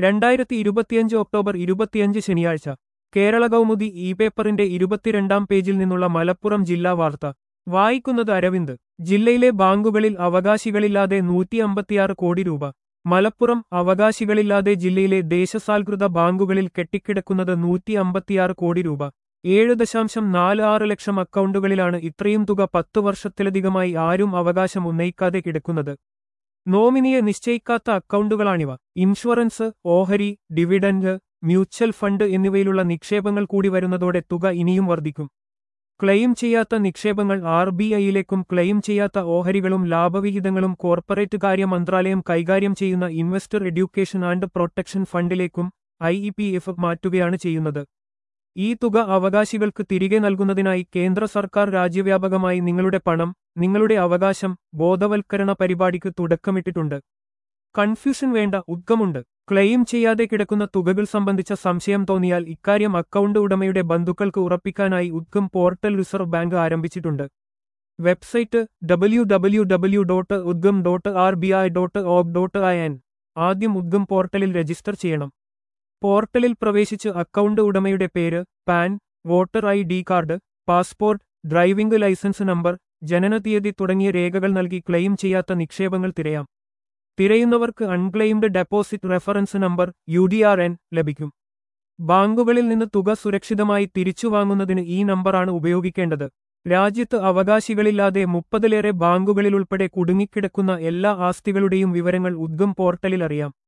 2025 October 25 ശനിയാഴ്ച Kerala Kaumudi E പേപ്പറിന്റെ 22-ാം പേജിൽ നിന്നുള്ള മലപ്പുറം ജില്ലാ വാർത്ത വായിക്കുന്നത് അരവിന്ദ്. ജില്ലയിലെ ബാങ്കുകളിൽ അവകാശികളില്ലാതെ 156 കോടി രൂപ. മലപ്പുറം അവകാശികളില്ലാതെ ജില്ലയിലെ ദേശസാൽകൃത ബാങ്കുകളിൽ കെട്ടിക്കിടക്കുന്നത് 156 കോടി രൂപ. 7.46 ലക്ഷം അക്കൗണ്ടുകളിലാണ് ഇത്രയും തുക 10 വർഷത്തിലധികമായി ആരും അവകാശം ഉന്നയിക്കാതെ കിടക്കുന്നത്. നോമിനിയെ നിശ്ചയിക്കാത്ത അക്കൗണ്ടുകളാണിവ. ഇൻഷുറൻസ്, ഓഹരി, ഡിവിഡന്റ്, മ്യൂച്വൽ ഫണ്ട് എന്നിവയിലുള്ള നിക്ഷേപങ്ങൾ കൂടി വരുന്നതോടെ തുക ഇനിയും വർദ്ധിക്കും. ക്ലെയിം ചെയ്യാത്ത നിക്ഷേപങ്ങൾ RBIയിലേക്കും ക്ലെയിം ചെയ്യാത്ത ഓഹരികളും ലാഭവിഹിതങ്ങളും കോർപ്പറേറ്റ് കാര്യ മന്ത്രാലയം കൈകാര്യം ചെയ്യുന്ന ഇൻവെസ്റ്റർ എഡ്യൂക്കേഷൻ ആൻഡ് പ്രൊട്ടക്ഷൻ ഫണ്ടിലേക്കും IEPF മാറ്റുകയാണ് ചെയ്യുന്നത്. ഈ തുക അവകാശികൾക്ക് തിരികെ നൽകുന്നതിനായി കേന്ദ്ര സർക്കാർ രാജ്യവ്യാപകമായി നിങ്ങളുടെ പണം, നിങ്ങളുടെ അവകാശം ബോധവൽക്കരണ പരിപാടിക്ക് തുടക്കമിട്ടിട്ടുണ്ട്. കൺഫ്യൂഷൻ വേണ്ട, ഉദ്ഗമുണ്ട്. ക്ലെയിം ചെയ്യാതെ കിടക്കുന്ന തുകകൾ സംബന്ധിച്ച സംശയം തോന്നിയാൽ ഇക്കാര്യം അക്കൗണ്ട് ഉടമയുടെ ബന്ധുക്കൾക്ക് ഉറപ്പിക്കാനായി ഉദ്ഗം പോർട്ടൽ റിസർവ് ബാങ്ക് ആരംഭിച്ചിട്ടുണ്ട്. Website www.udgam.rbi.org.in. ആദ്യം ഉദ്ഗം പോർട്ടലിൽ രജിസ്റ്റർ ചെയ്യണം. പോർട്ടലിൽ പ്രവേശിച്ച് അക്കൗണ്ട് ഉടമയുടെ പേര്, PAN, voter ID card, passport, driving licence number, ജനനതീയതി തുടങ്ങിയ രേഖകൾ നൽകി ക്ലെയിം ചെയ്യാത്ത നിക്ഷേപങ്ങൾ തിരയാം. തിരയുന്നവർക്ക് unclaimed deposit reference number UDRN ലഭിക്കും. ബാങ്കുകളിൽ നിന്ന് തുക സുരക്ഷിതമായി തിരിച്ചുവാങ്ങുന്നതിന് ഈ നമ്പറാണ് ഉപയോഗിക്കേണ്ടത്. രാജ്യത്ത് അവകാശികളില്ലാതെ 30-ലേറെ ബാങ്കുകളിലുൾപ്പെടെ കുടുങ്ങിക്കിടക്കുന്ന എല്ലാ ആസ്തികളുടെയും വിവരങ്ങൾ ഉദ്ഗം പോർട്ടലിൽ അറിയാം.